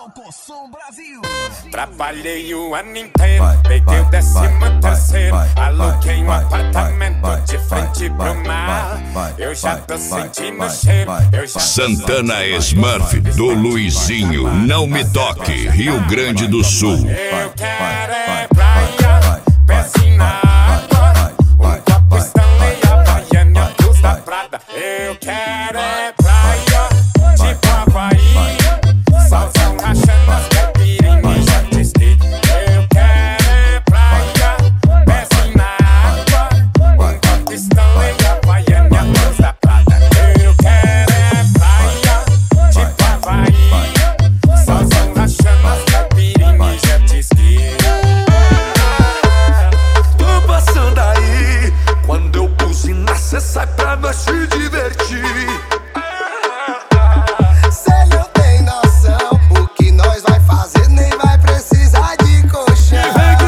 Alcossom Brasil. Trabalhei o ano inteiro, peguei o 13º, aluguei um apartamento de frente pro mar. Eu já tô sentindo o cheiro, Santana Smurf, do Luizinho, Não Me Toque, Rio Grande do Sul. Eu quero é praia, pezinho na água, um copo Stanley, Havaiana, a Cruz da Prada. Eu quero é praia, tipo Havaí, solzão rachando as caipirinhas, já te esqueci. Eu quero é praia, pezinho na água, um copo Stanley, Havaiana, a Cruz da Prada. Eu quero é praia, tipo Havaí, solzão rachando as caipirinhas, já te esqueci. Tô passando aí, quando eu buzinar, cê sai pra nós se divertir. Cê não tem noção, o que nós vai fazer nem vai precisar de colchão.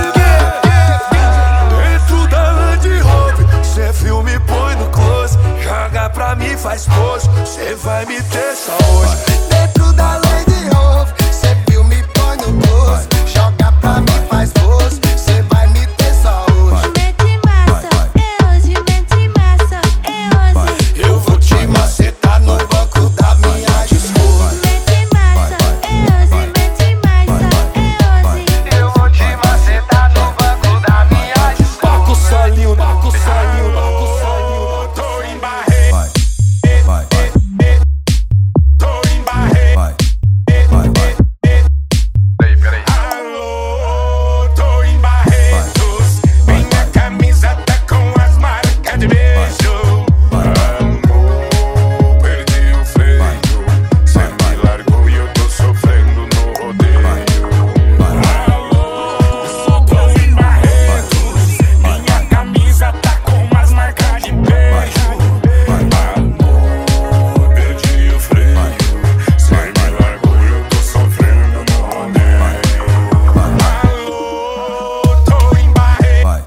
Dentro da Land Rover, cê filme põe no close, joga pra mim, faz pose, cê vai me ter só hoje. Dentro da Land Rover, cê filme põe no close, joga pra mim, faz pose, cê vai me ter só hoje. Mete massa, é hoje, mete massa, é hoje. Eu vou te macetar no banco da minha esposa. Mete massa, é hoje, mete massa, é hoje. Eu vou te macetar no banco da minha esposa. Paco solinho, Paco solinho, Paco solinho. Tô em Barreto, tô em Barreto. Alô, tô em Barretos. Minha camisa tá com as marcas de beijo. Amor, perdi o freio. Cê me largou e eu tô sofrendo no rodeio. Alô, tô em Barretos. Minha camisa tá com as marcas de beijo. Amor, perdi o freio. Cê me largou e eu tô sofrendo no rodeio. Alô, tô em Barreto.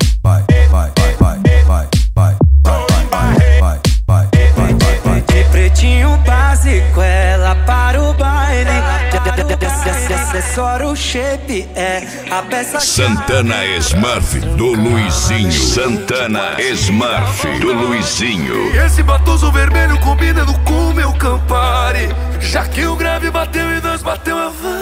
De pretinho básico, ela para o baile. Acessório, o shape é a peça. Santana Smurf, do Luizinho. Santana Smurf, do Luizinho. E esse batoso vermelho combinando com o meu Campari. Já que o grave bateu e nós bateu a